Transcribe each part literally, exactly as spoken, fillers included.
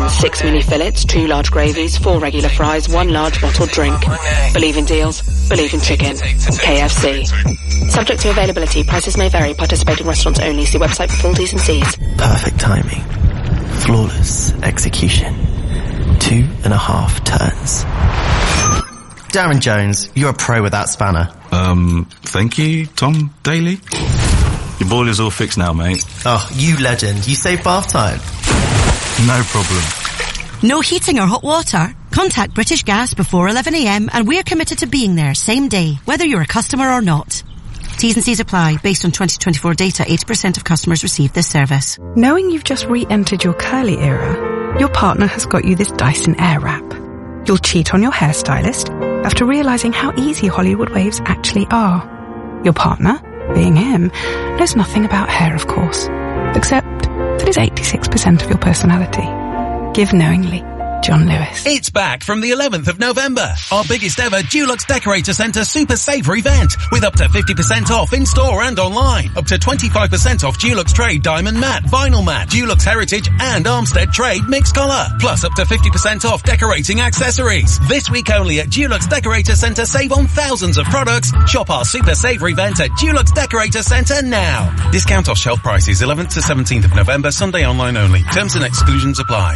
wines, six mini fillets, two large gravies, four regular fries, one large bottled drink. Believe in deals, believe in chicken. K F C. Subject to availability, prices may vary, participating restaurants only. See website for full T's and C's. Perfect timing. Flawless execution. Two and a half turns. Darren Jones, you're a pro with that spanner. Um, thank you, Tom Daly. Your boiler's all fixed now, mate. Oh, you legend. You save bath time. No problem. No heating or hot water? Contact British Gas before eleven a m and we're committed to being there same day, whether you're a customer or not. T's and C's apply. Based on twenty twenty-four data, eighty percent of customers receive this service. Knowing you've just re-entered your curly era, your partner has got you this Dyson Airwrap. You'll cheat on your hairstylist after realising how easy Hollywood waves actually are. Your partner, being him, knows nothing about hair, of course, except that it's eighty-six percent of your personality. Give knowingly. John Lewis. It's back from the eleventh of November. Our biggest ever Dulux Decorator Centre Super Saver event with up to fifty percent off in store and online. Up to twenty-five percent off Dulux Trade Diamond Matte, Vinyl Matte, Dulux Heritage and Armstead Trade Mixed Colour. Plus up to fifty percent off decorating accessories. This week only at Dulux Decorator Centre, save on thousands of products. Shop our Super Saver event at Dulux Decorator Centre now. Discount off shelf prices eleventh to seventeenth of November, Sunday online only. Terms and exclusions apply.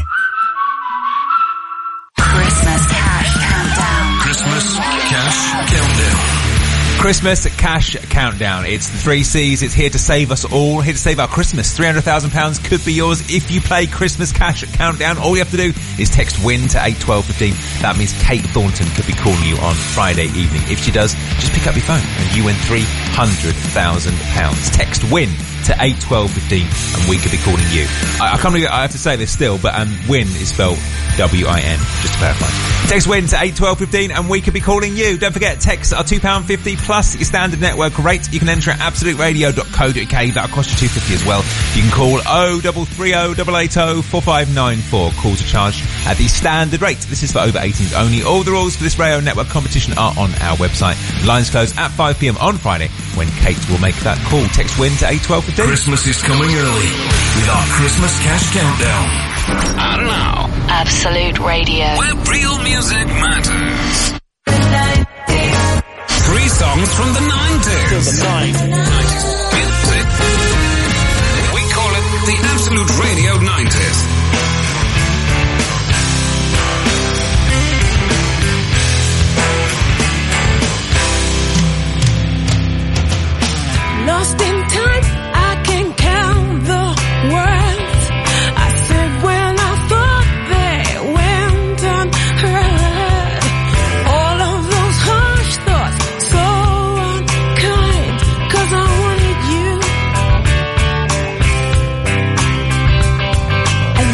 Christmas Cash Countdown. Christmas Cash Countdown. Christmas Cash Countdown. It's the three C's. It's here to save us all. Here to save our Christmas. three hundred thousand pounds could be yours if you play Christmas Cash Countdown. All you have to do is text WIN to eight twelve fifteen. That means Kate Thornton could be calling you on Friday evening. If she does, just pick up your phone and you win three hundred thousand pounds. Text WIN to eight twelve fifteen and we could be calling you. I, I can't believe I have to say this still, but um, WIN is spelled W I N, just to clarify. Text WIN to eight twelve fifteen and we could be calling you. Don't forget, texts are two pounds fifty plus your standard network rate. You can enter at absolute radio dot co dot uk. That'll cost you two pounds fifty as well. You can call oh three three oh, eight eight oh, four five nine four. Calls are charged at the standard rate. This is for over eighteens only. All the rules for this radio network competition are on our website. Lines close at five p m on Friday when Kate will make that call. Text WIN to eight twelve fifteen. Christmas is coming early with our Christmas Cash Countdown. I don't know. Absolute Radio. Where real music matters. Three songs from the nineties. The nineties music. We call it the Absolute Radio nineties. Lost in time, I can count the words I said when I thought they went unheard. All of those harsh thoughts, so unkind, 'cause I wanted you.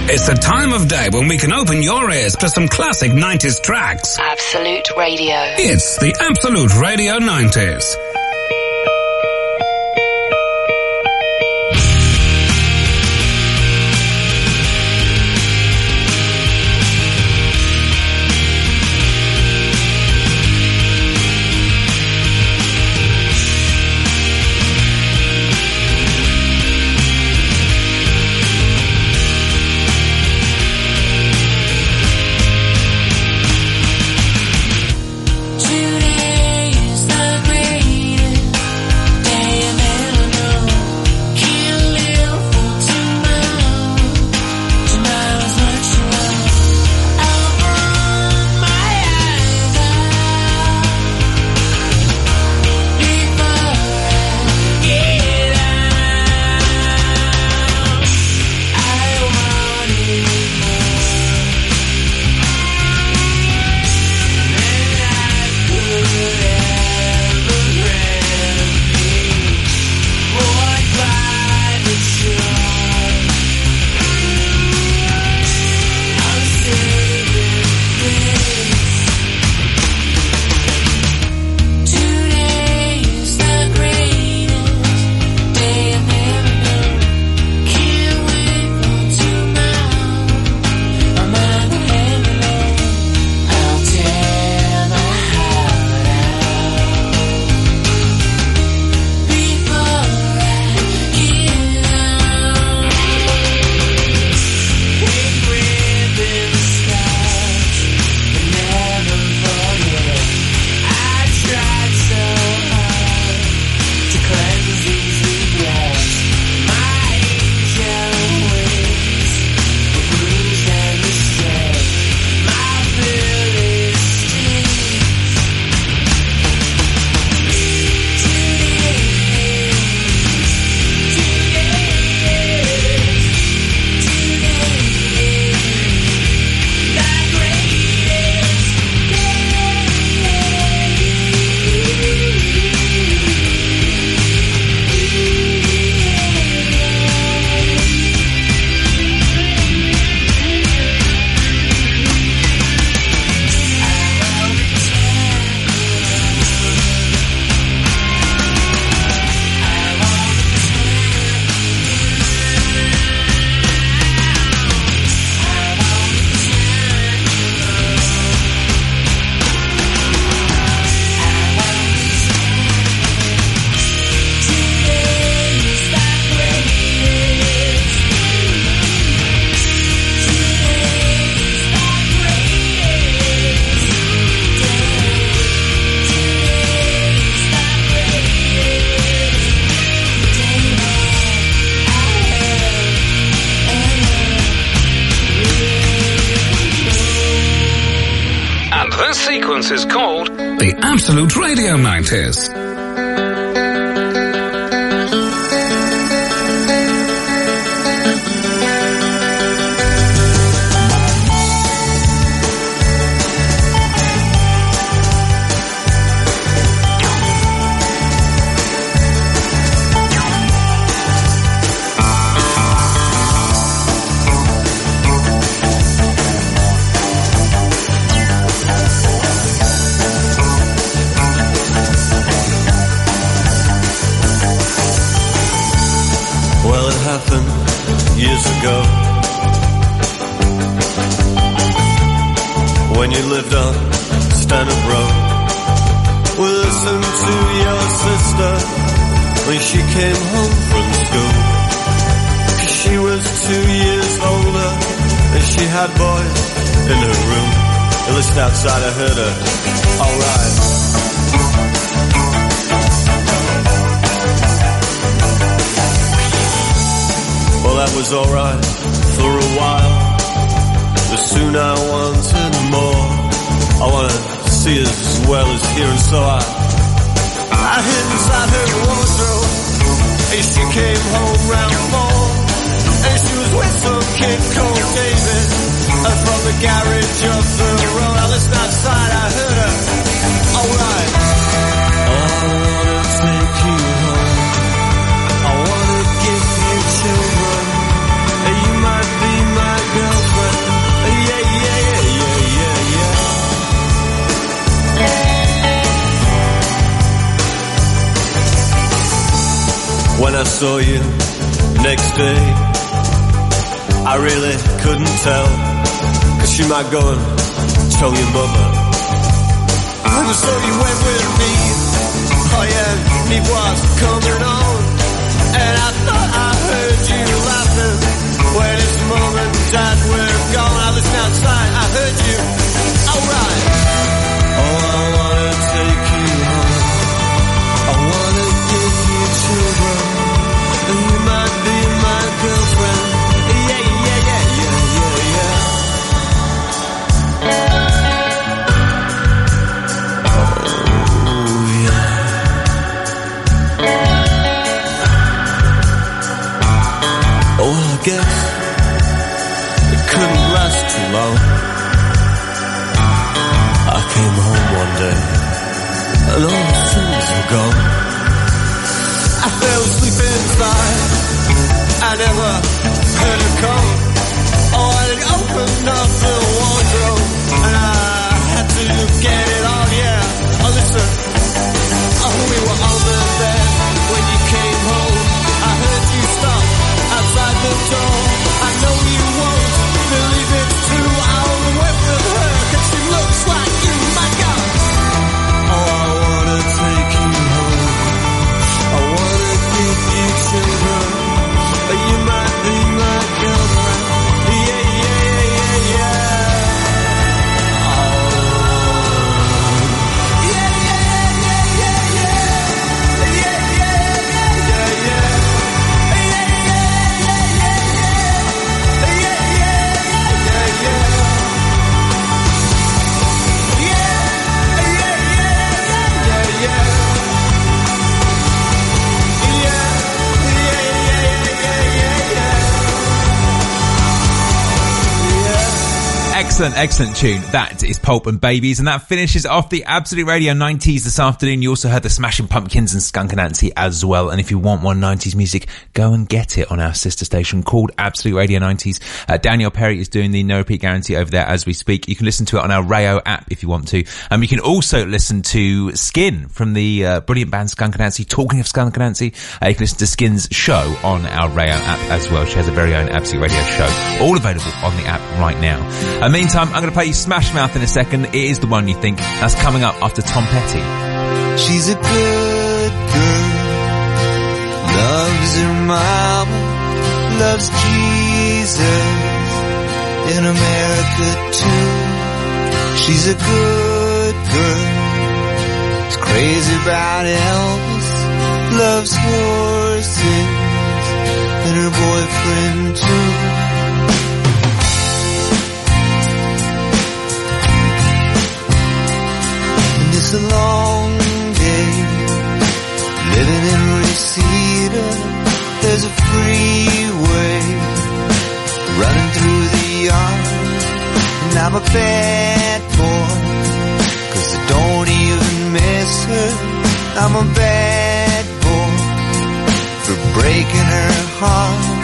It's the time of day when we can open your ears to some classic nineties tracks. Absolute Radio. It's the Absolute Radio nineties. sequence is called the Absolute Radio nineties. Years ago, when you lived on Stanhope Road, we listened to your sister when she came home from school. 'Cause she was two years older and she had boys in her room. You listened outside, I heard her, alright. Well, that was alright for a while, but soon I wanted more. I wanted to see as well as hear, and so I I hid inside her wardrobe, and she came home round four, and she was with some kid called David, and from the garage up the road. I listened outside, I heard her, alright. Oh, I wanna take you home, I wanna give you children, and you might be my girl. saw you next day, I really couldn't tell, 'cause she might go and tell your mother. And so you went with me, oh yeah, me was coming on, and I thought I heard you laughing when this mom and dad were gone. I listened outside, I heard you, alright. Oh, I wanna take you home, I wanna give you children, and you might be my girlfriend. Yeah, yeah, yeah, yeah, yeah, yeah. Oh, yeah. Oh, I guess it couldn't last too long. I came home one day, and all the things were gone. I fell asleep inside, I never heard her call. Oh, I opened up the wardrobe, and I had to get it on, yeah. Oh, listen, oh, we were on the bed when you came home. I heard you stop outside the door. I know you won't believe it's true. I'll went with her, 'cause she looks like you, my God. Oh, I wanna take you home, I wanna give you children, but you might be my girlfriend. Yeah, yeah, yeah, yeah. Oh. Yeah, yeah, yeah, yeah, yeah. Yeah, yeah, yeah, yeah, yeah. Yeah, yeah, yeah, yeah, yeah. Yeah, yeah, yeah, yeah, yeah. Excellent, excellent tune. That is Pulp and Babies, and that finishes off the Absolute Radio nineties this afternoon. You also heard the Smashing Pumpkins and Skunk Anansie as well. And if you want more nineties music, go and get it on our sister station called Absolute Radio nineties. Uh, Danielle Perry is doing the no repeat guarantee over there as we speak. You can listen to it on our Rayo app if you want to. And um, you can also listen to Skin from the uh, brilliant band Skunk Anansie. Talking of Skunk Anansie, uh, you can listen to Skin's show on our Rayo app as well. She has a very own Absolute Radio show, all available on the app right now. Uh, meantime, I'm going to play you Smash Mouth in a second. It is the one you think. That's coming up after Tom Petty. She's a good girl, loves her mama, loves Jesus, in America too. She's a good girl, she's crazy about Elvis, loves horses, and her boyfriend too. It's a long day, living in Reseda. There's a freeway running through the yard, and I'm a bad boy, 'cause I don't even miss her. I'm a bad boy for breaking her heart.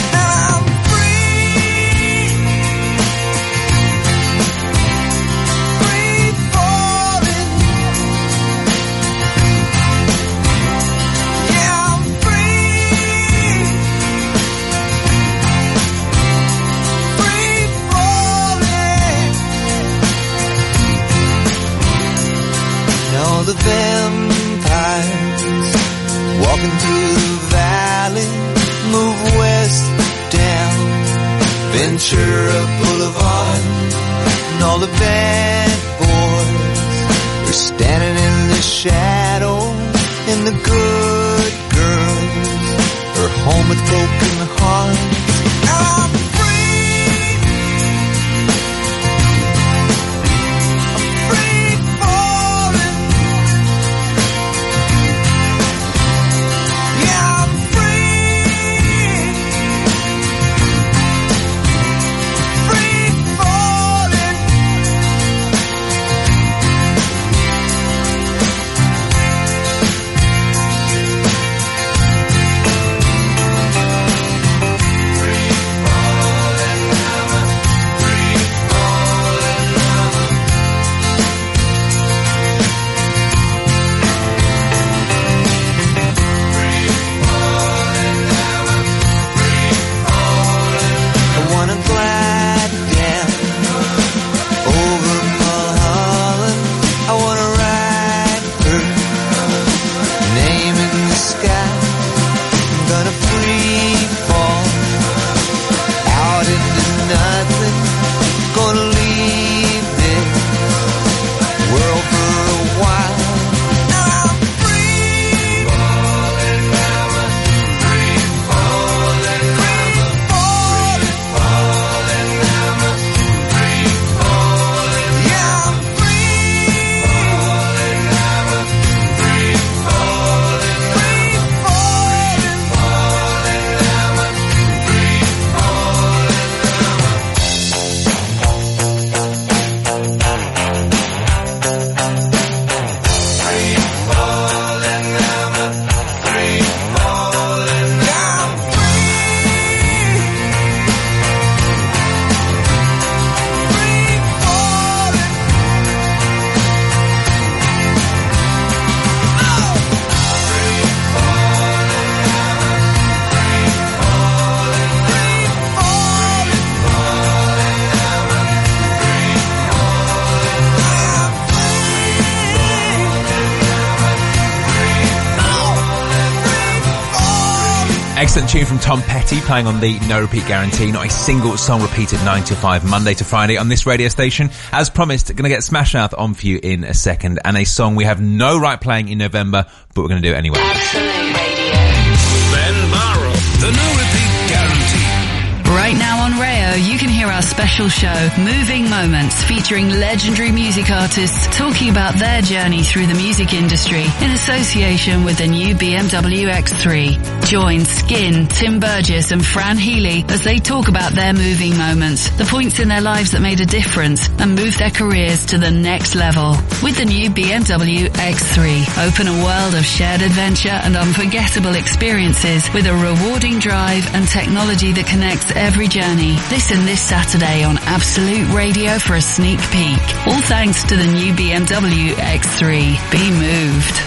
The vampires walking through the valley move west down Ventura Boulevard, and all the bad boys are standing in the shadow, and the good girls are home with broken hearts. I'm Excellent tune from Tom Petty playing on the No Repeat Guarantee. Not a single song repeated nine to five, Monday to Friday on this radio station. As promised, going to get Smash Mouth on for you in a second. And a song we have no right playing in November, but we're going to do it anyway. Absolute Radio. Ben Barrow, the No Repeat Guarantee. Right now on Rayo, you can hear our special show, Moving Moments, featuring legendary music artists talking about their journey through the music industry in association with the new B M W X three. Join Skin, Tim Burgess and Fran Healy as they talk about their moving moments, the points in their lives that made a difference and moved their careers to the next level. With the new B M W X three, open a world of shared adventure and unforgettable experiences with a rewarding drive and technology that connects every journey. Listen this Saturday on Absolute Radio for a sneak peek. All thanks to the new B M W X three. Be moved.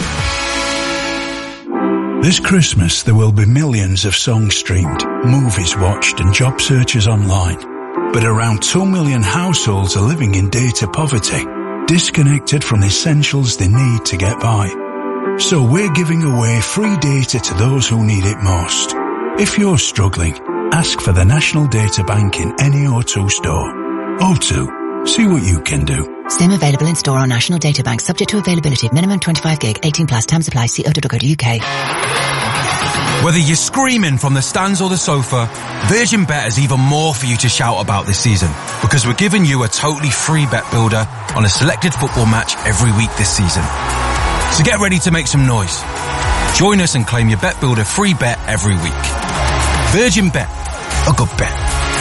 This Christmas there will be millions of songs streamed, movies watched and job searches online. But around two million households are living in data poverty, disconnected from the essentials they need to get by. So we're giving away free data to those who need it most. If you're struggling, ask for the National Data Bank in any O two store. O two, see what you can do. SIM available in store on National Data Bank, subject to availability. Minimum twenty-five gig, eighteen plus, terms apply, see o two dot co dot U K. Whether you're screaming from the stands or the sofa, Virgin Bet has even more for you to shout about this season, because we're giving you a totally free bet builder on a selected football match every week this season. So get ready to make some noise. Join us and claim your bet builder free bet every week. Virgin Bet, a good bet.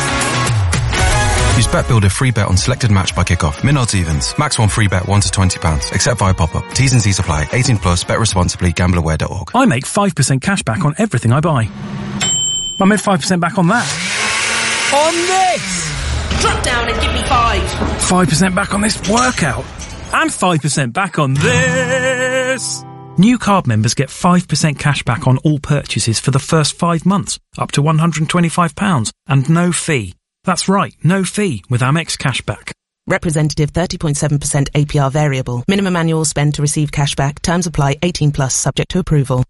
Use Bet Builder free bet on selected match by kickoff. Min odds evens. Max one free bet one to twenty pounds. Except via pop-up. T's and C's apply. eighteen plus. Bet responsibly. Gamble aware dot org. I make five percent cash back on everything I buy. I made five percent back on that. On this! Drop down and give me five. five percent back on this workout. And five percent back on this. New card members get five percent cash back on all purchases for the first five months, up to one hundred twenty-five pounds, and no fee. That's right, no fee with Amex Cashback. Representative thirty point seven percent A P R variable. Minimum annual spend to receive cashback. Terms apply. eighteen plus, subject to approval.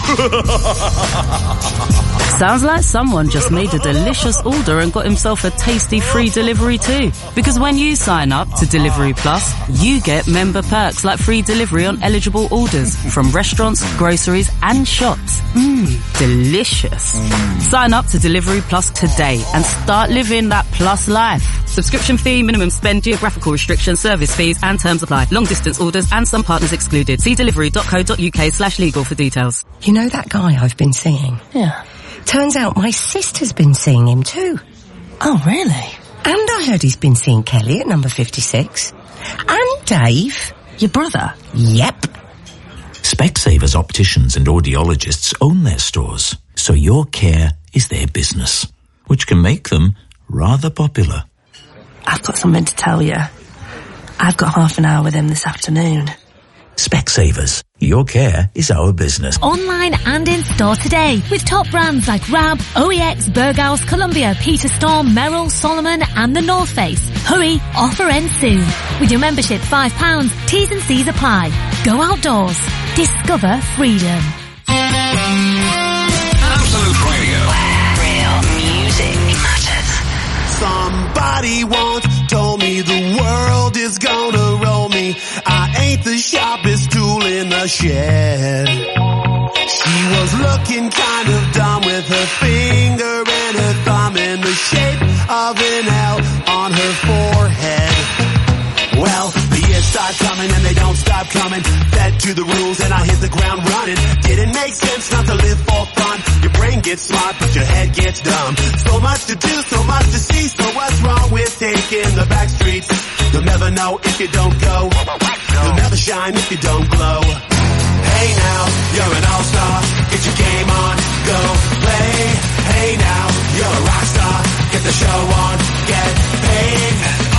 Sounds like someone just made a delicious order and got himself a tasty free delivery too. Because when you sign up to Delivery Plus, you get member perks like free delivery on eligible orders from restaurants, groceries and shops. Mmm, delicious. Mm. Sign up to Delivery Plus today and start living that plus life. Subscription fee, minimum spend, geographical restrictions, service fees and terms apply. Long distance orders and some partners excluded. See delivery dot co dot uk slash legal for details. You know that guy I've been seeing? Yeah. Turns out my sister's been seeing him too. Oh, really? And I heard he's been seeing Kelly at number fifty-six. And Dave. Your brother? Yep. Specsavers opticians and audiologists own their stores, so your care is their business, which can make them rather popular. I've got something to tell you. I've got half an hour with him this afternoon. Specsavers. Your care is our business. Online and in store today with top brands like Rab, O E X, Berghaus, Columbia, Peter Storm, Merrill, Solomon and The North Face. Hurry, offer ends soon. With your membership five pounds, T's and C's apply. Go outdoors. Discover freedom. Absolute Radio. Where real music matters. Somebody once told me the world is gonna roll me. I ain't the sharpest tool in the shed. She was looking kind of dumb with her finger and her thumb in the shape of an L on her forehead. Well, the years start coming and they don't stop coming. Fed to the rules and I hit the ground running. Didn't make sense not to live for fun. Your brain gets smart but your head gets dumb. So much to do, so much to see. So what's wrong with taking the back streets? You'll never know if you don't go. You'll never shine if you don't glow. Hey now, you're an all-star. Get your game on, go play. Hey now, you're a rock star. Get the show on, get paid.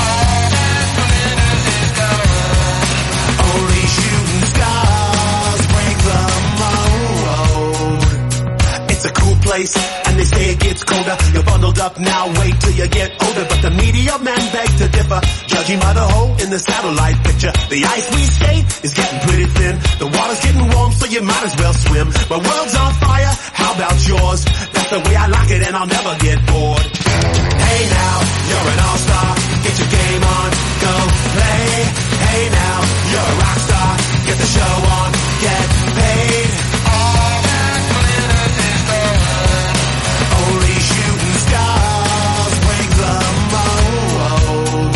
Only shooting stars break the mold. It's a cool place, and they say it gets colder. You're bundled up now, wait till you get older. But the media men beg to differ, judging by the hole in the satellite picture. The ice we skate is getting pretty thin. The water's getting warm, so you might as well swim. My world's on fire, how about yours? the way I like it and I'll never get bored. Hey now, you're an all-star, get your game on, go play. Hey now, you're a rock star, get the show on, get paid. All that glitters is gold. Only shooting stars break the mold.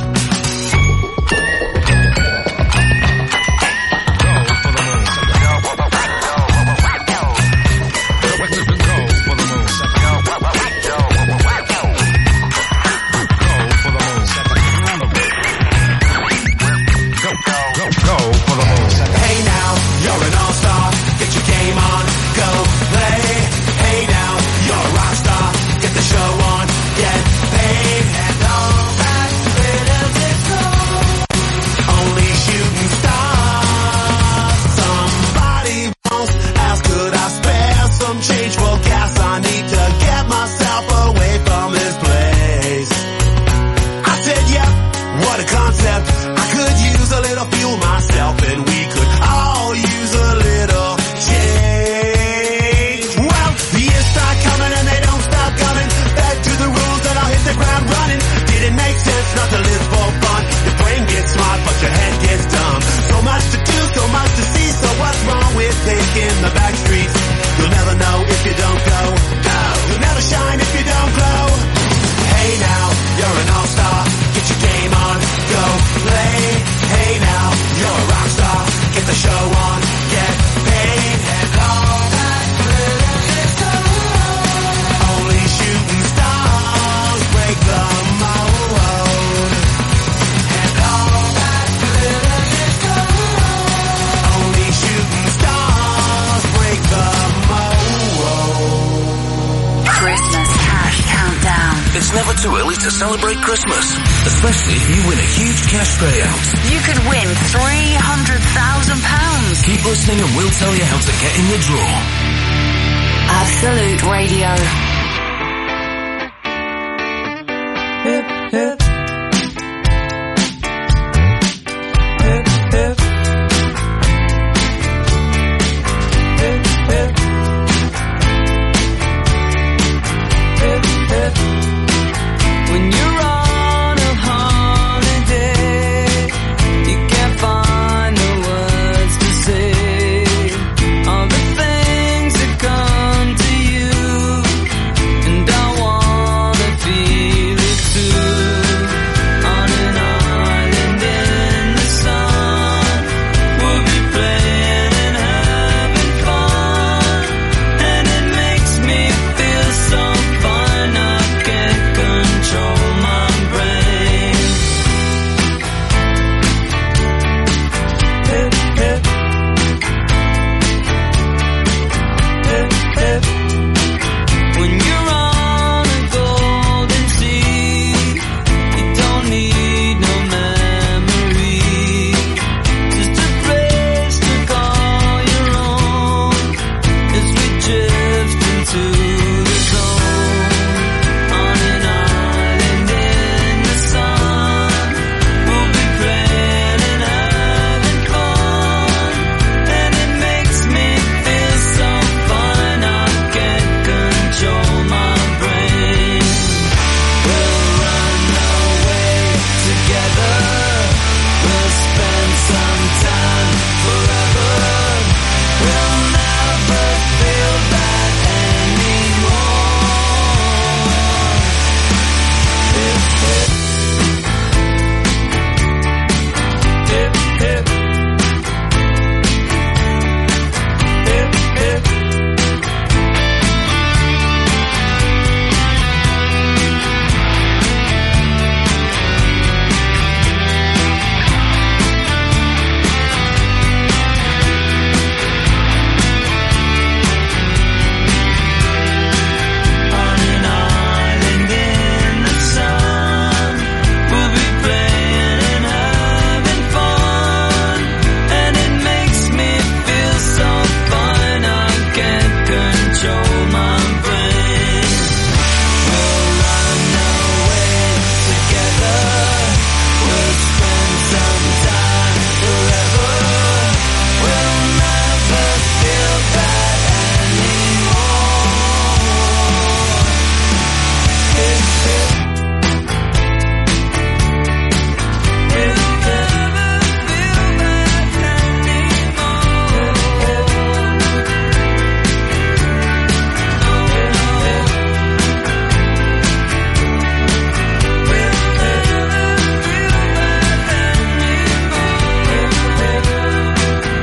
Too early to celebrate Christmas, especially if you win a huge cash payout. You could win three hundred thousand pounds. Keep listening and we'll tell you how to get in the draw. Absolute Radio. Hip, hip.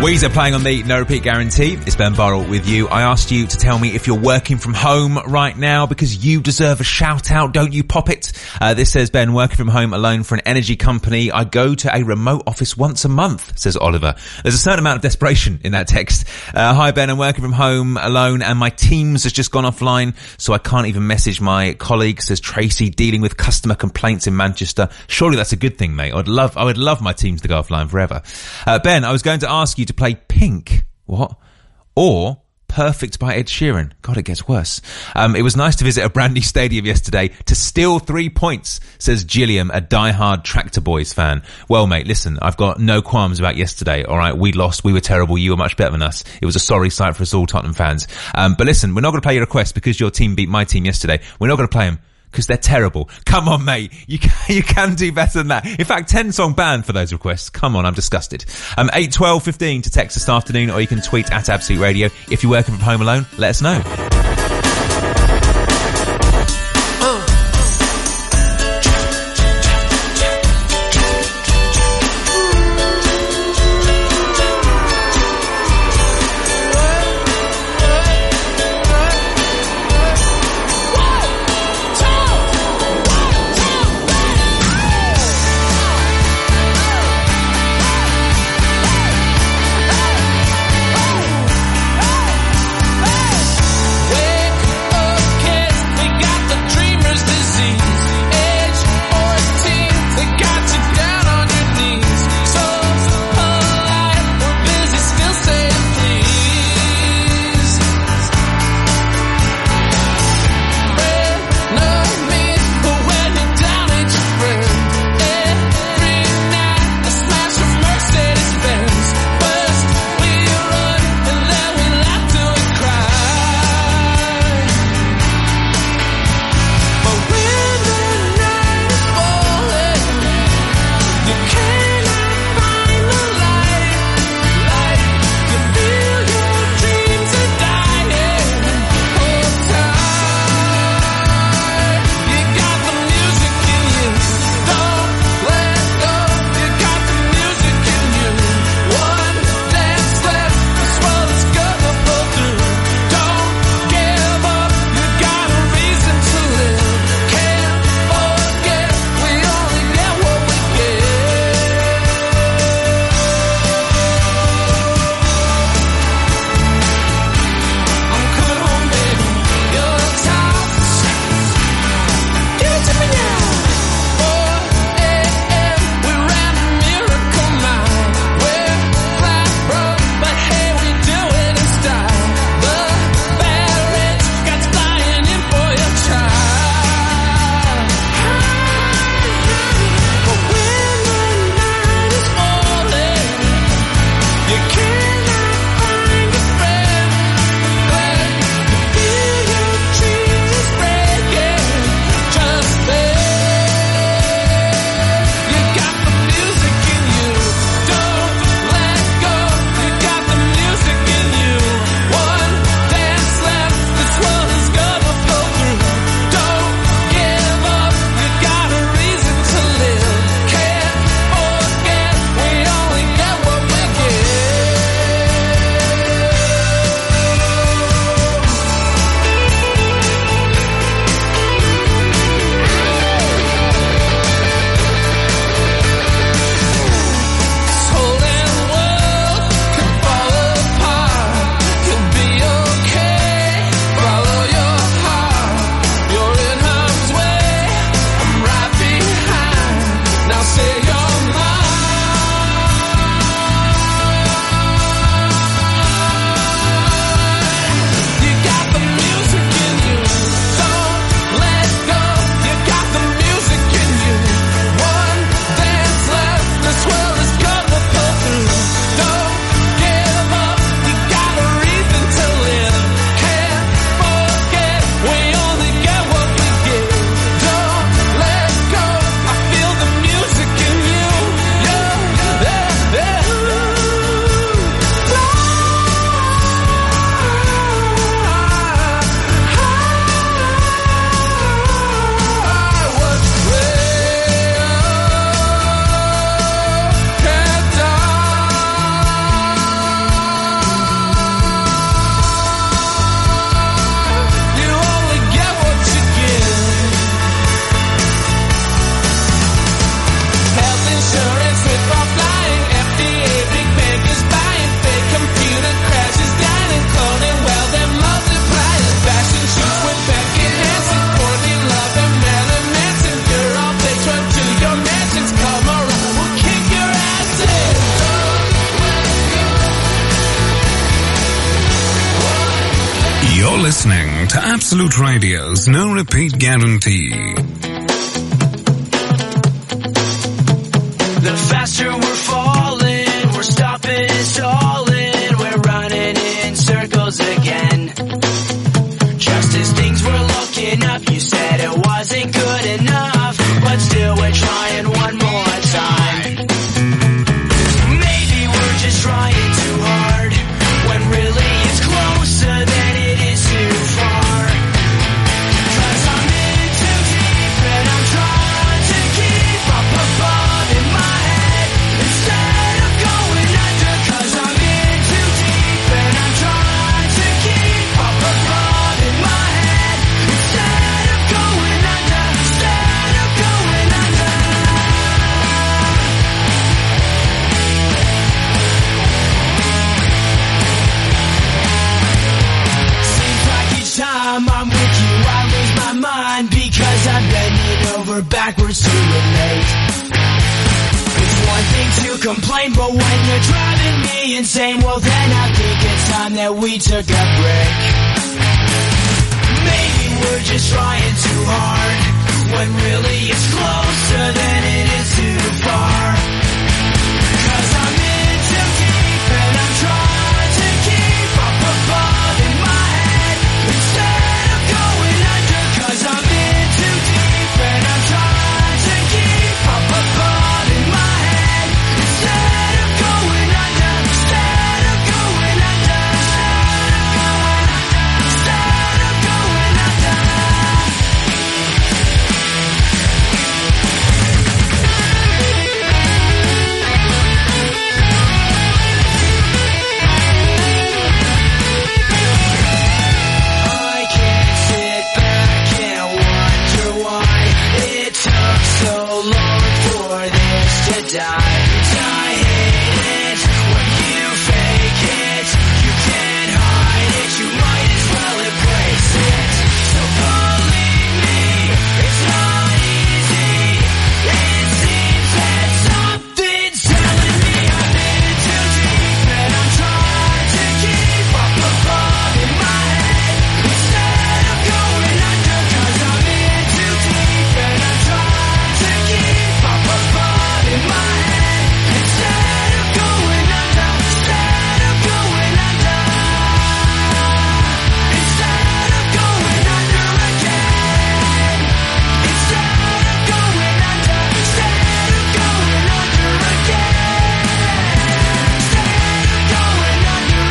Weezer playing on the No Repeat Guarantee. It's Ben Burrell with you. I asked you to tell me if you're working from home right now because you deserve a shout out, don't you, pop it? Uh, this says, Ben, working from home alone for an energy company. I go to a remote office once a month, says Oliver. There's a certain amount of desperation in that text. Uh, hi, Ben, I'm working from home alone and my Teams has just gone offline, so I can't even message my colleagues, says Tracy, dealing with customer complaints in Manchester. Surely that's a good thing, mate. I'd love, I would love my Teams to go offline forever. Uh, Ben, I was going to ask you to play Pink. What? Or Perfect by Ed Sheeran. God, it gets worse. Um, it was nice to visit a brand new stadium yesterday to steal three points, says Gilliam, a diehard Tractor Boys fan. Well, mate, listen, I've got no qualms about yesterday, alright? We lost, we were terrible, you were much better than us. It was a sorry sight for us all Tottenham fans. Um, but listen, we're not going to play your request because your team beat my team yesterday. We're not going to play them because they're terrible. Come on, mate. You can, you can do better than that. In fact, ten song ban for those requests. Come on, I'm disgusted. Um, eight twelve fifteen to text this afternoon, or you can tweet at Absolute Radio. If you're working from home alone, let us know. You're listening to Absolute Radio's No Repeat Guarantee. The faster we're falling, we're stopping and stalling, we're running in circles again. Just as things were looking up, you said it wasn't good enough, but still we're trying one more time. Maybe we're just trying too hard, when really it's closer than it is too far. 'Cause I'm in too deep and I'm trying to keep up above in my head instead of going under. 'Cause I'm in too deep and I'm trying to keep up above in my head instead of going under, instead of going under. Seems like each time I'm with you I lose my mind because I'm bending over backwards to relate. It's one thing to complain, but when you're driving me insane, well then I think it's time that we took a break. Maybe we're just trying too hard, when really it's closer than it is too far. 'Cause I'm in too deep and I'm trying to keep up above in my head instead of going under. 'Cause I'm in too deep and I'm trying to keep up above in my head instead of going under, instead of going under, instead of going under. I can't sit back and wonder why it took so long for this to die. I hate it when you fake it. You can't hide it, you might as well embrace it. So believe me, it's not easy. It seems that something's telling me I'm in too deep and I'm trying to keep up above in my head instead of going under. 'Cause I'm in too deep and I'm trying to keep up above in my head instead of going under, instead of going under, instead of going under again, instead of going under, instead of going under again, instead of going under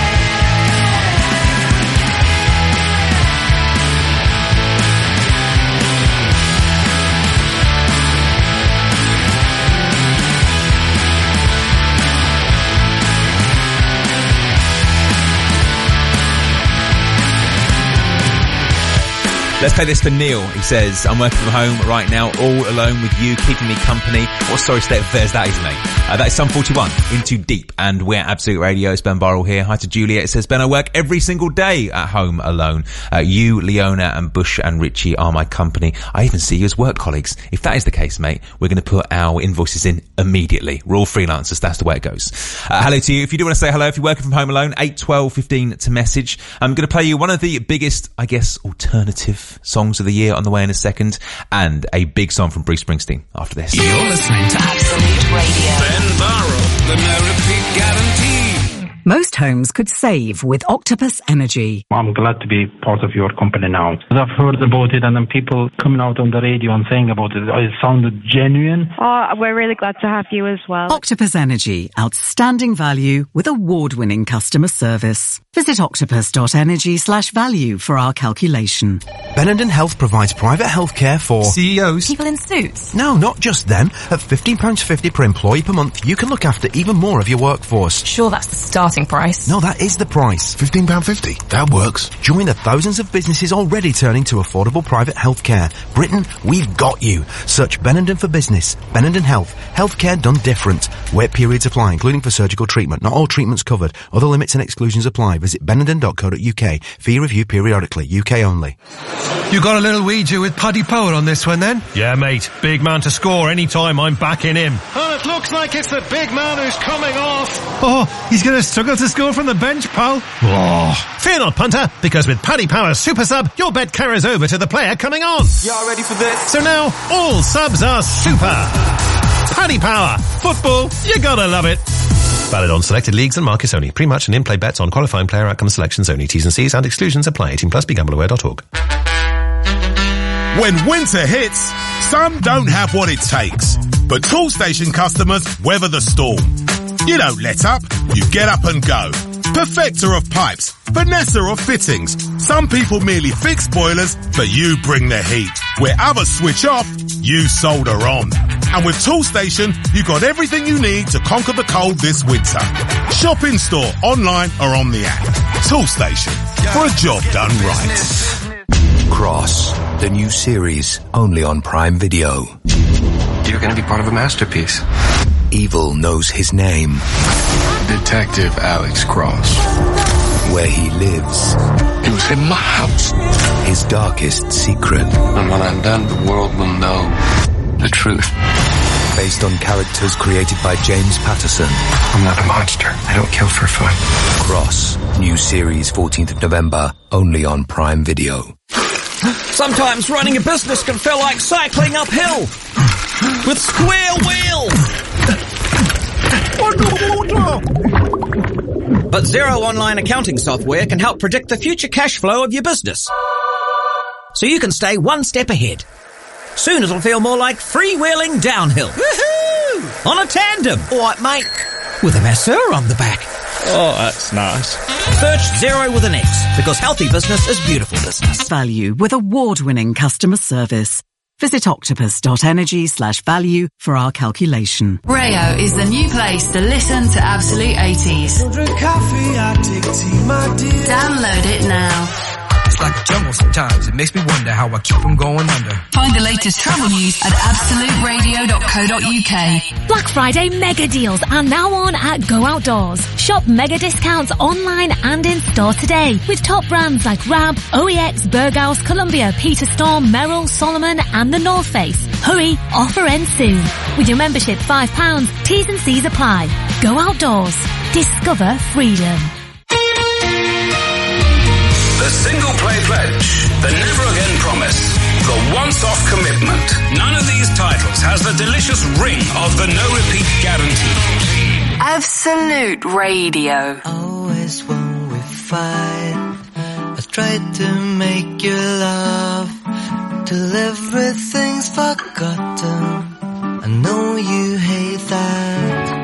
Let's play this for Neil. He says, I'm working from home right now, all alone with you, keeping me company. What sorry state of affairs that is, mate. Uh, that is Sum forty-one, Into Deep, and we're Absolute Radio. It's Ben Burrell here. Hi to Juliet. It says, Ben, I work every single day at home alone. Uh, you, Leona, and Bush and Richie are my company. I even see you as work colleagues. If that is the case, mate, we're going to put our invoices in immediately. We're all freelancers. That's the way it goes. Uh, hello to you. If you do want to say hello, if you're working from home alone, eight twelve fifteen to message. I'm going to play you one of the biggest, I guess, alternative songs of the year on the way in a second, and a big song from Bruce Springsteen after this. You're listening to Absolute Radio. Ben Burrell, the No Repeat Guarantee. Most homes could save with Octopus Energy. I'm glad to be part of your company now. I've heard about it and then people coming out on the radio and saying about it. It sounded genuine. Oh, we're really glad to have you as well. Octopus Energy. Outstanding value with award-winning customer service. Visit octopus.energy slash value for our calculation. Benenden Health provides private healthcare for C E Os. People in suits. No, not just them. At fifteen pounds fifty per employee per month, you can look after even more of your workforce. Sure, that's the starting price. No, that is the price. fifteen pounds fifty. That works. Join the thousands of businesses already turning to affordable private healthcare. Britain, we've got you. Search Benenden for business. Benenden Health. Healthcare done different. Wait periods apply, including for surgical treatment. Not all treatments covered. Other limits and exclusions apply. Visit benenden dot co dot uk. Fee review periodically. U K only. You got a little Ouija with Paddy Power on this one then? Yeah, mate. Big man to score anytime I'm backing him. one hundred it looks like it's the big man who's coming off. Oh, he's going to struggle to score from the bench, Paul. Oh. Fear not, punter, because with Paddy Power's Super Sub, your bet carries over to the player coming on. Y'all ready for this? So now, all subs are super. Paddy Power. Football, you gotta love it. Valid on selected leagues and markets only. Pre-match and in-play bets on qualifying player outcome selections only. T's and C's and exclusions apply. eighteen plus, be gamble aware dot org. When winter hits, some don't have what it takes. But Toolstation customers weather the storm. You don't let up, you get up and go. Perfecter of pipes, Vanessa of fittings. Some people merely fix boilers, but you bring the heat. Where others switch off, you solder on. And with Toolstation, you got everything you need to conquer the cold this winter. Shop in store, online or on the app. Toolstation, for a job done right. Cross, the new series, only on Prime Video. You're gonna be part of a masterpiece. Evil knows his name. Detective Alex Cross. Where he lives. It was in my house. His darkest secret. And when I'm done, the world will know the truth. Based on characters created by James Patterson. I'm not a monster. I don't kill for fun. Cross, new series fourteenth of November, only on Prime Video. Sometimes running a business can feel like cycling uphill with square wheels. But Xero Online Accounting Software can help predict the future cash flow of your business, so you can stay one step ahead. Soon it'll feel more like freewheeling downhill. Woohoo! On a tandem. All right, mate. With a masseur on the back. Oh, that's nice. Search Xero with an X, because healthy business is beautiful business. Value with award-winning customer service. Visit octopus.energy slash value for our calculation. Rayo is the new place to listen to Absolute eighties. Don't drink coffee, I take tea, my dear. Download it now. It's like a jungle sometimes. It makes me wonder how I keep from going under. Find the latest travel news at absolute radio dot co dot uk. Black Friday mega deals are now on at Go Outdoors. Shop mega discounts online and in store today with top brands like Rab, O E X, Berghaus, Columbia, Peter Storm, Merrill, Solomon and the North Face. Hurry, offer ends soon. With your membership five pounds, T's and C's apply. Go Outdoors. Discover freedom. The single play pledge, the never again promise, the once off commitment. None of these titles has the delicious ring of the no repeat guarantee. Absolute Radio. Always when we fight, I try to make you laugh till everything's forgotten. I know you hate that.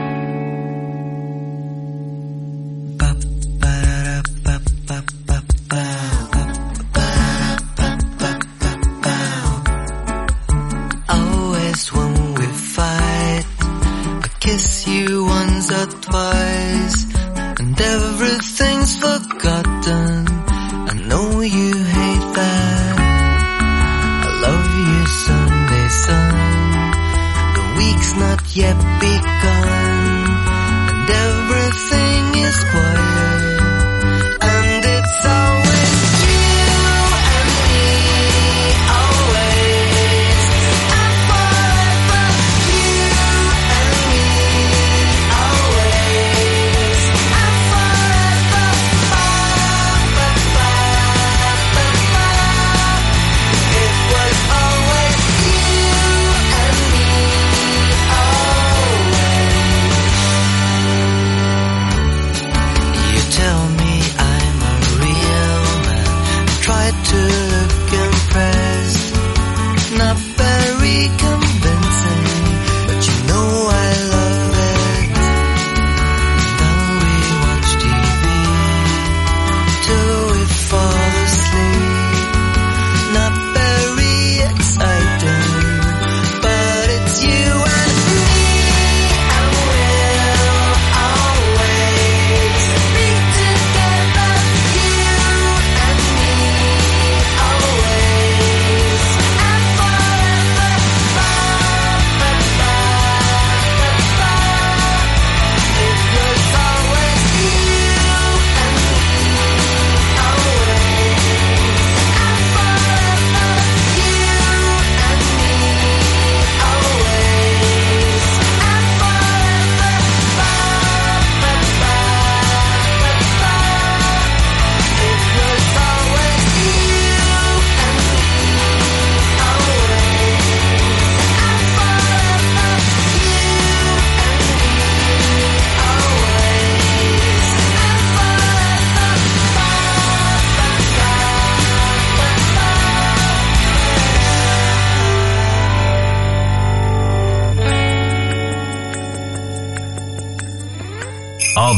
Always when we fight, I kiss you once or twice, and everything's forgotten. I know you hate that. I love you Sunday sun. The week's not yet begun.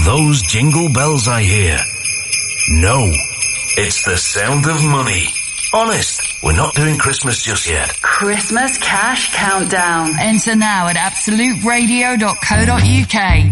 those jingle bells I hear? No, it's the sound of money. Honest, we're not doing Christmas just yet. Christmas Cash Countdown. Enter now at absolute radio dot co dot uk.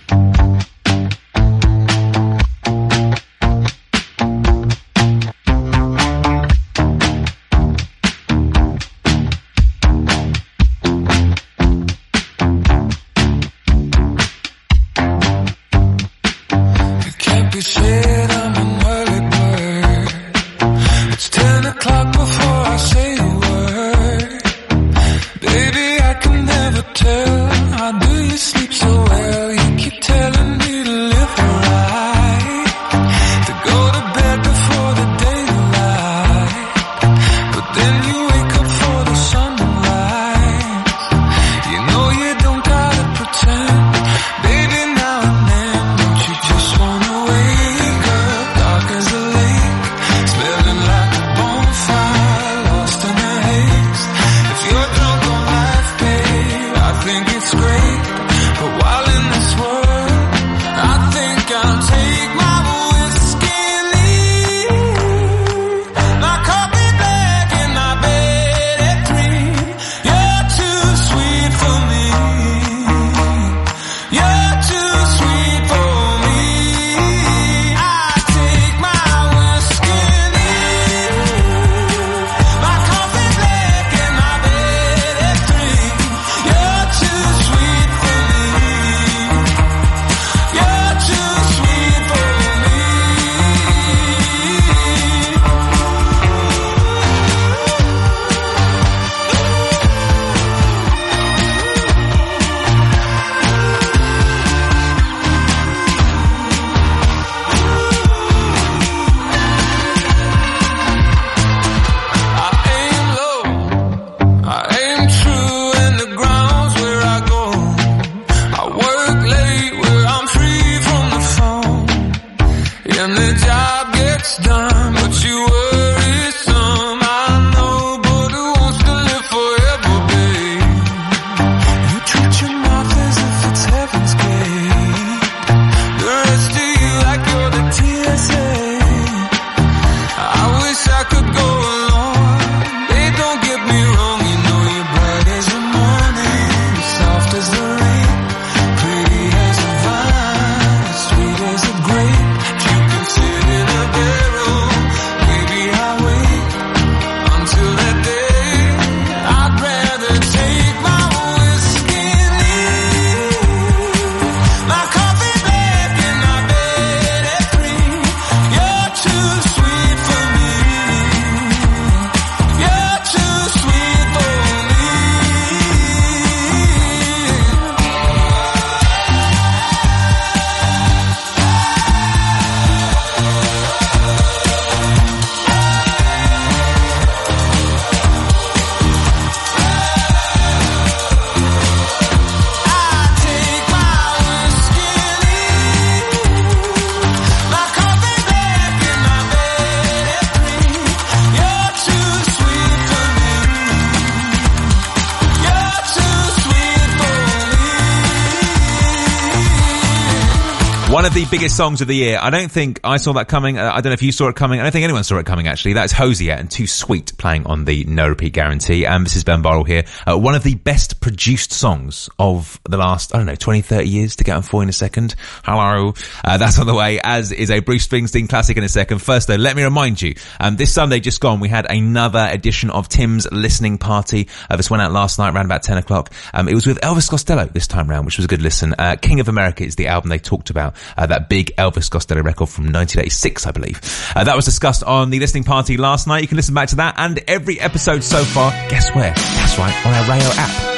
One of the biggest songs of the year. I don't think I saw that coming. Uh, I don't know if you saw it coming. I don't think anyone saw it coming, actually. That's Hosier and Too Sweet playing on the No Repeat Guarantee. And this is Ben Burrell here. Uh, one of the best produced songs of the last, I don't know, twenty, thirty years to get on for in a second. Hello. Uh, that's on the way, as is a Bruce Springsteen classic in a second. First, though, let me remind you, um, this Sunday just gone, we had another edition of Tim's Listening Party. Uh, this went out last night around about ten o'clock. Um, it was with Elvis Costello this time round, which was a good listen. Uh, King of America is the album they talked about. Uh, that big Elvis Costello record from nineteen eighty-six, I believe. Uh, that was discussed on the listening party last night. You can listen back to that and every episode so far. Guess where? That's right, on our Rayo app.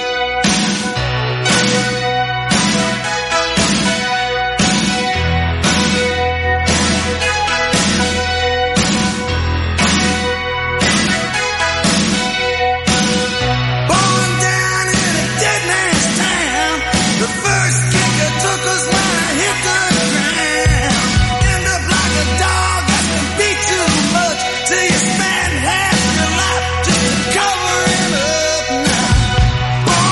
Cover him up now.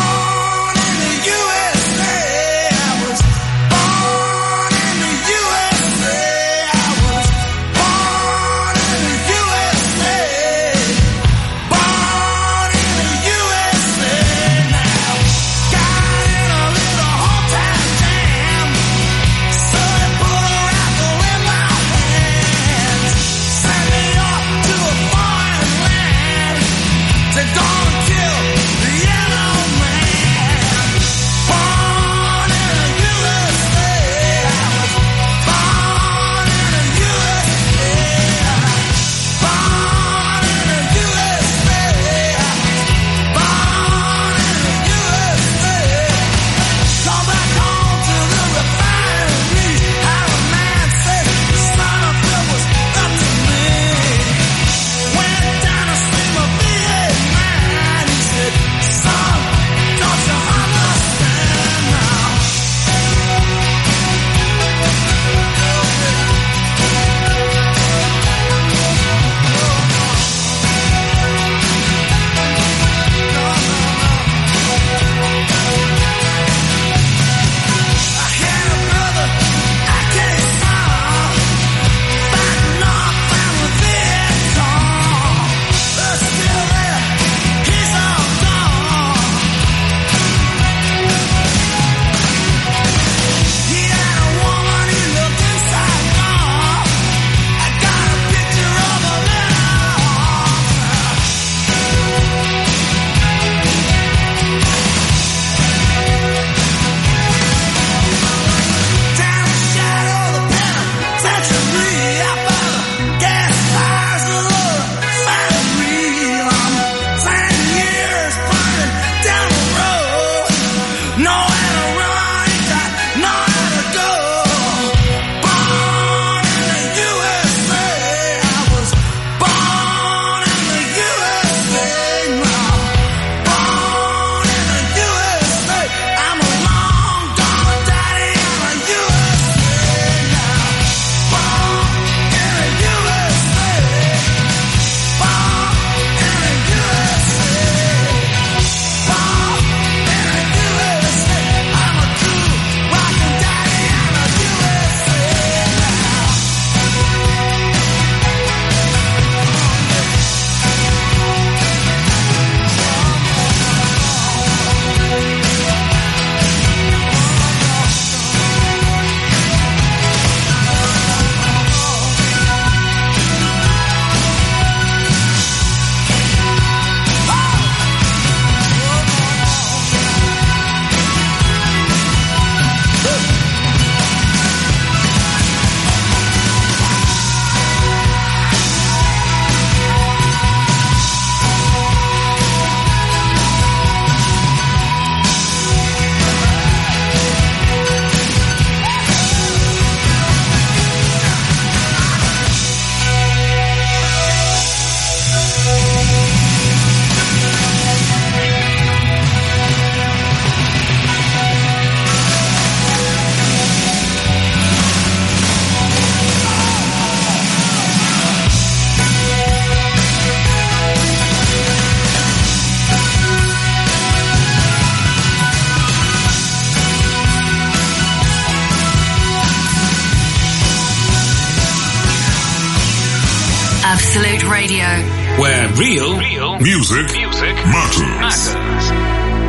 Absolute Radio. Where real, real music, music matters. matters.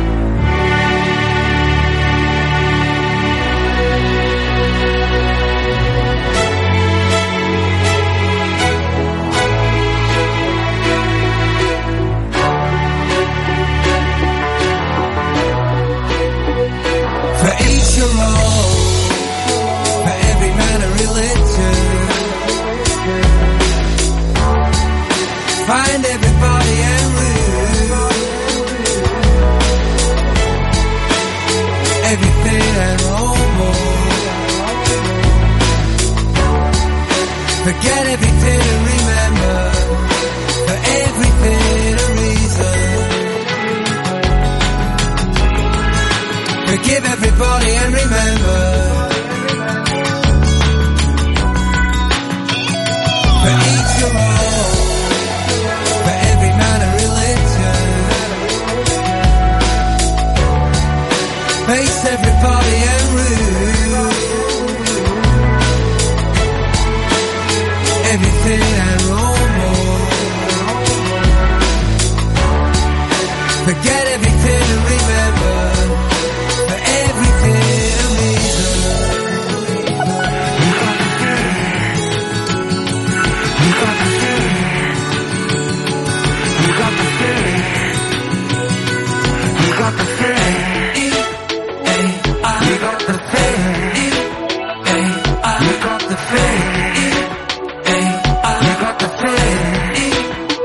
For each your own, for every man a religion. Find everybody and root, everything and more. Forget everything and remember, for everything a reason. Forgive everybody and remember, for each your own, for every man a religion. Face everybody and rule, everything and more. Forget everything and remember, for everything a reason. You got the feeling. You got the feeling. You got the feeling. You got the feeling. You got the feeling. You got the feeling. You got the feeling.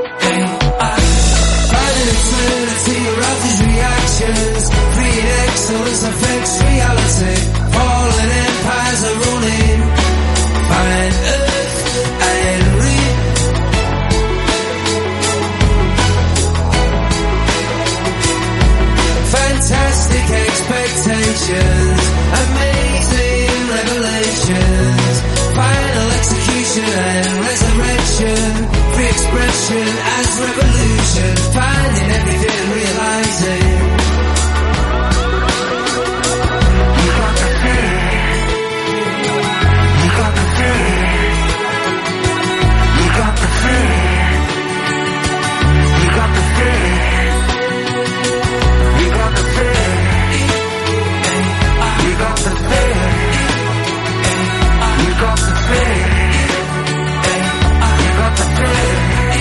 Finding eternity around these reactions. Free excellence affects reality. Fallen empires are running. Find earth and reap. Fantastic expectations, amazing revelations, final execution and resurrection, free expression as revolution, finding everything and realizing. You got the feeling. You got the feeling. You got the feeling. You got the feeling. You got the feeling. You got the feeling. You got the feeling. You got the feeling.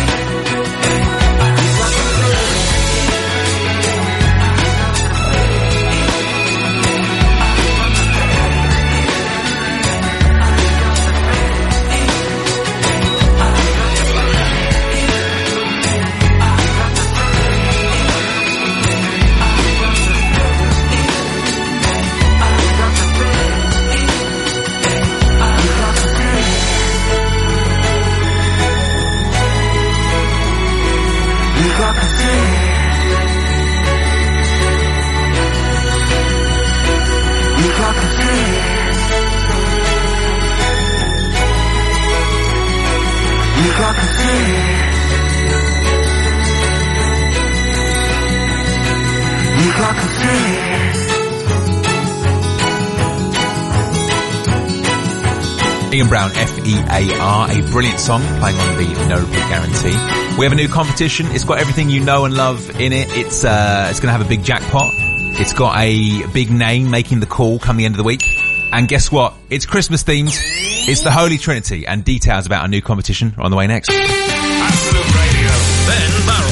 Ian Brown, F E A R, a brilliant song playing on the No Repeat Guarantee. We have a new competition. It's got everything you know and love in it. It's uh, it's going to have a big jackpot. It's got a big name making the call come the end of the week. And guess what? It's Christmas themed. It's the Holy Trinity, and details about our new competition are on the way next. Absolute Radio, Ben Barrow.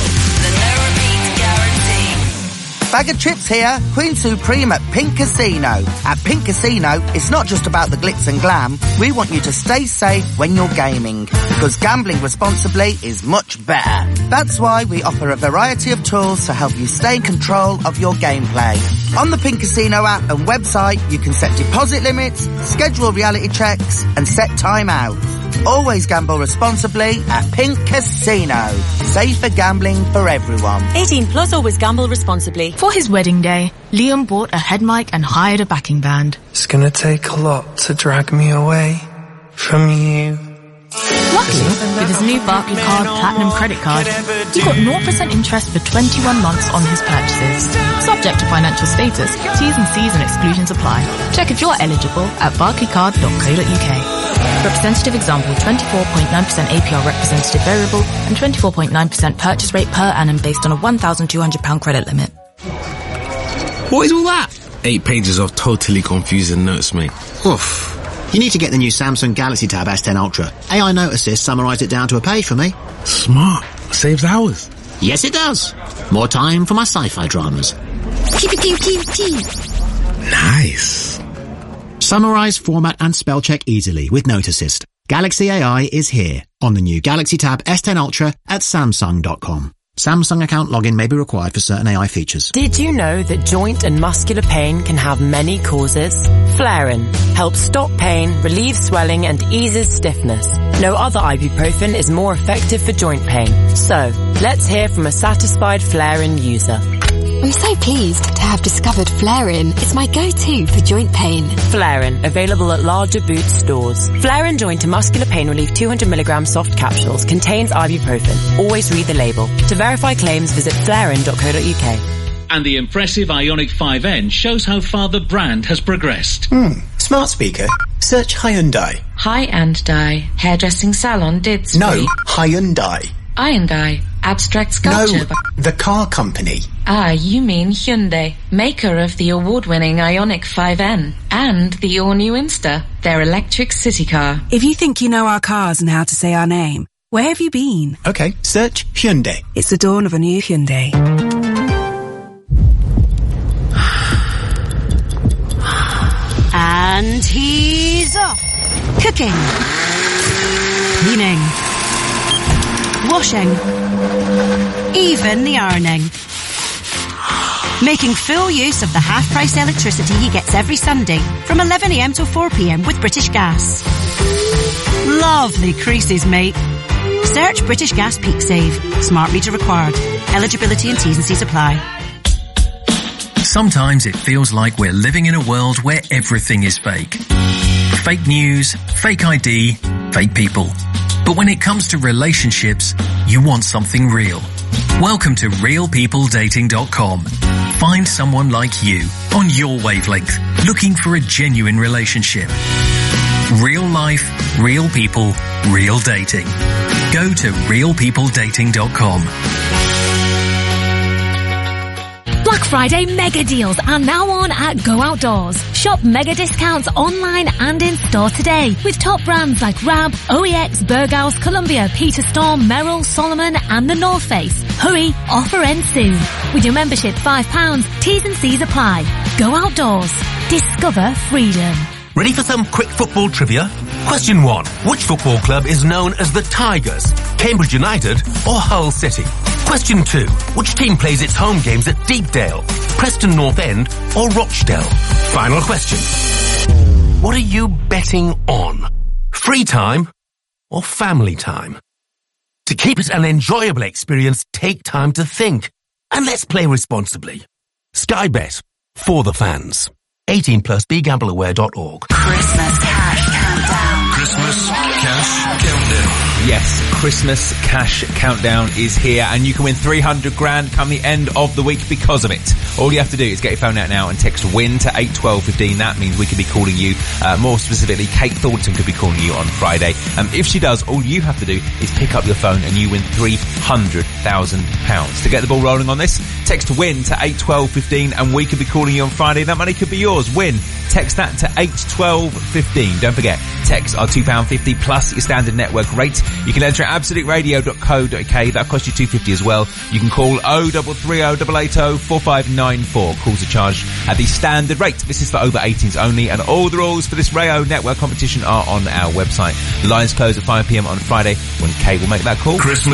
Bag of chips here, Queen Supreme at Pink Casino. At Pink Casino, it's not just about the glitz and glam. We want you to stay safe when you're gaming, because gambling responsibly is much better. That's why we offer a variety of tools to help you stay in control of your gameplay. On the Pink Casino app and website, you can set deposit limits, schedule reality checks, and set timeouts. Always gamble responsibly at Pink Casino. Safer gambling for everyone. eighteen plus, always gamble responsibly. For his wedding day, Liam bought a head mic and hired a backing band. It's gonna take a lot to drag me away from you. Luckily, with his new Barclaycard Platinum credit card, he got zero percent interest for twenty-one months on his purchases. Subject to financial status, T's and C's and exclusions apply. Check if you're eligible at barclaycard dot co dot uk. Representative example, twenty-four point nine percent A P R representative variable and twenty-four point nine percent purchase rate per annum based on a one thousand two hundred pounds credit limit. What is all that? Eight pages of totally confusing notes, mate. Oof. You need to get the new Samsung Galaxy Tab S ten Ultra. A I Note Assist summarised it down to a page for me. Smart. Saves hours. Yes, it does. More time for my sci-fi dramas. Nice. Summarise, format and spell check easily with Note Assist. Galaxy A I is here on the new Galaxy Tab S ten Ultra at Samsung dot com. Samsung account login may be required for certain A I features. Did you know that joint and muscular pain can have many causes? Flarin helps stop pain, relieve swelling and eases stiffness. No other ibuprofen is more effective for joint pain. So, let's hear from a satisfied Flarin user. I'm so pleased to have discovered Flarin. It's my go-to for joint pain. Flarin, available at larger Boots stores. Flarin Joint and Muscular Pain Relief two hundred milligram soft capsules contains ibuprofen. Always read the label. To verify claims, visit flarin dot co dot uk. And the impressive Ioniq five N shows how far the brand has progressed. Hmm. Smart speaker. Search Hyundai. Hyundai. Hairdressing salon Didsbury. No, Hyundai. Hyundai. Abstract sculpture. No, the car company. Ah, you mean Hyundai, maker of the award-winning Ioniq five N and the all-new Insta, their electric city car. If you think you know our cars and how to say our name, where have you been? Okay, search Hyundai. It's the dawn of a new Hyundai. And he's off. Cooking. Cleaning. Washing. Even the ironing. Making full use of the half-price electricity he gets every Sunday from eleven a m till four p m with British Gas. Lovely creases, mate. Search British Gas Peak Save. Smart meter required. Eligibility and T's and C's apply. Sometimes it feels like we're living in a world where everything is fake. Fake news, fake I D, fake people. But when it comes to relationships, you want something real. Welcome to real people dating dot com. Find someone like you on your wavelength, looking for a genuine relationship. Real life, real people, real dating. Go to real people dating dot com. Black Friday mega deals are now on at Go Outdoors. Shop mega discounts online and in store today with top brands like Rab, O E X, Berghaus, Columbia, Peter Storm, Merrill, Solomon and the North Face. Hurry, offer ends soon. With your membership five pounds, T's and C's apply. Go Outdoors. Discover freedom. Ready for some quick football trivia? Question one. Which football club is known as the Tigers? Cambridge United or Hull City? Question two. Which team plays its home games at Deepdale? Preston North End or Rochdale? Final question. What are you betting on? Free time or family time? To keep it an enjoyable experience, take time to think. And let's play responsibly. Sky Bet. For the fans. eighteen plus, be gamble aware dot org. Christmas Cash Countdown. Christmas Cash Countdown. Yes, Christmas Cash Countdown is here and you can win three hundred grand come the end of the week because of it. All you have to do is get your phone out now and text WIN to eight twelve fifteen. That means we could be calling you, uh, more specifically Kate Thornton could be calling you on Friday. Um, if she does, all you have to do is pick up your phone and you win three hundred thousand pounds. To get the ball rolling on this, text WIN to eight twelve fifteen and we could be calling you on Friday. That money could be yours. WIN. Text that to eight twelve fifteen. Don't forget, texts are two pounds fifty plus your standard network rate. You can enter at absolute radio dot co dot uk. That'll cost you two pounds fifty as well. You can call oh three three oh, eight eight oh, four five nine four. Calls are charged at the standard rate. This is for over eighteens only, and all the rules for this Rayo network competition are on our website. The lines close at five p m on Friday when Kay will make that call. Christmas